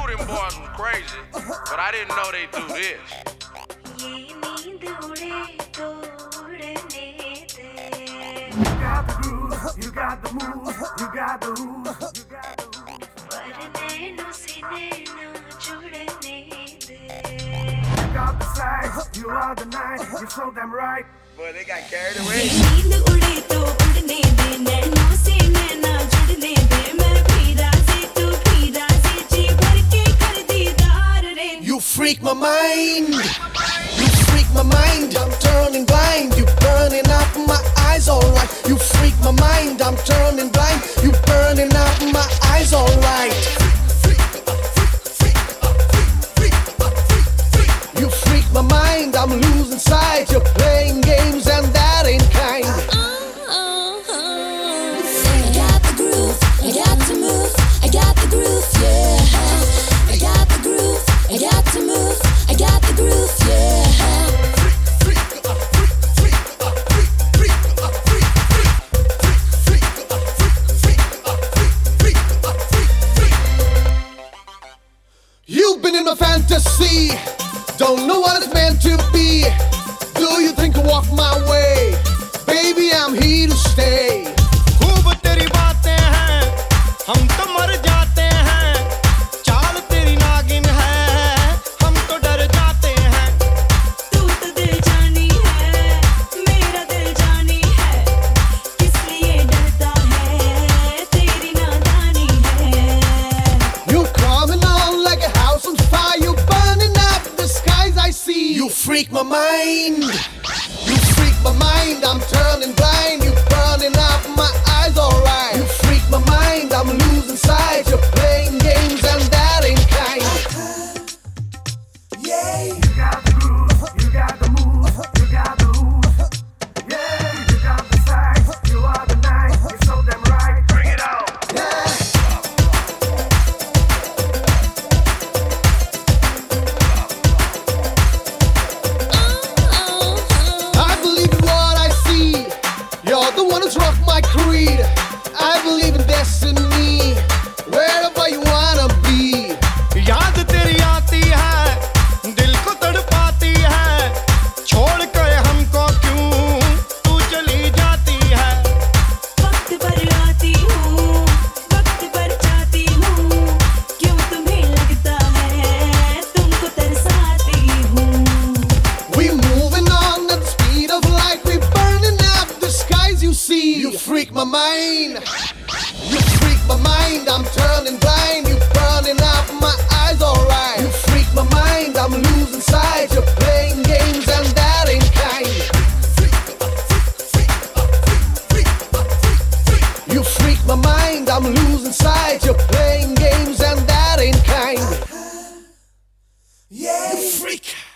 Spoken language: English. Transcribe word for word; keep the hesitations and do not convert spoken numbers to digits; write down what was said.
knew them boys was crazy, but I didn't know they do this. You got the groove, you got the move, you got the ooze, you got the ooze. You got the size, you are the night, you're so damn right. Boy, they got carried away. You freak my mind, you freak my mind, I'm turning blind, you burning up my eyes, alright. You freak my mind, I'm turning blind, you burning up my eyes, alright. You freak my mind, I'm losing sight, you're playing games and that ain't kind. I got the groove, I got to move, I got the groove, yeah. I got the groove, I got to move, I got the groove, yeah. You've been in my fantasy, don't know what it's meant to be. Do you think I walk my way? Baby, I'm here to stay. खूब तेरी बातें हैं, हम तो मर जाते हैं. चाल तेरी नागिन है, हम तो डर जाते हैं. तू तो दिल जानी है, मेरा दिल जानी है. किस लिए डरता है, तेरी नादानी है. You're coming on like a house on fire, you burning up the skies I see. You freak my mind, you freak my mind, I'm turning blind, you burning up my eyes, alright. You freak my mind, I'm losing sight, you're playing games and that ain't kind. Yeah. You got the groove, you got the move, you got the ooze. Yeah, you got the size, you are the night, you're so damn right. Bring it on. I believe in what I see, you're the one who's rocked my creed. I believe in destiny, wherever you wanna be. याद तेरी आती है, दिल को तड़पाती है. छोड़ कर हमको क्यों तू चली जाती है. वक्त पर आती हूँ, वक्त पर जाती हूँ. क्यों तुम्हें लगता है, तुमको तरसाती हूँ. We moving on at the speed of light, we burning up the skies you see. You freak my mind, you freak my mind, I'm turning blind, you burning up my eyes, alright. You freak my mind, I'm losing sight, you're playing games and that ain't kind. You freak my mind, I'm losing sight, you're playing games and that ain't kind. Yeah, you freak.